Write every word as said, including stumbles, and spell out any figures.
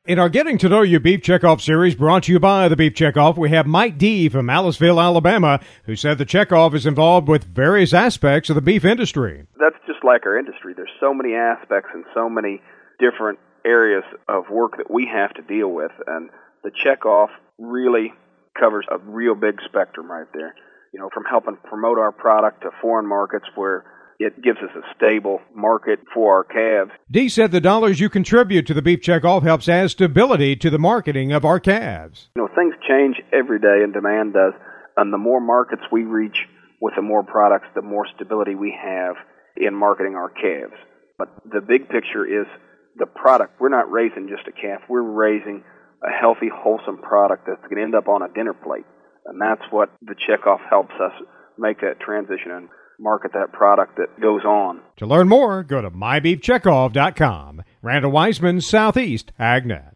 In our Getting to Know You Beef Checkoff series brought to you by the Beef Checkoff, we have Mike D. from Aliceville, Alabama, who said the Checkoff is involved with various aspects of the beef industry. That's just like our industry. There's so many aspects and so many different areas of work that we have to deal with, and the Checkoff really covers a real big spectrum right there. You know, from helping promote our product to foreign markets where it gives us a stable market for our calves. D said the dollars you contribute to the Beef Checkoff helps add stability to the marketing of our calves. You know, things change every day and demand does, and the more markets we reach with the more products, the more stability we have in marketing our calves. But the big picture is the product. We're not raising just a calf. We're raising a healthy, wholesome product that's going to end up on a dinner plate. And that's what the Checkoff helps us make that transition and market that product that goes on. To learn more, go to my beef checkoff dot com. Randall Weisman, Southeast AgNet.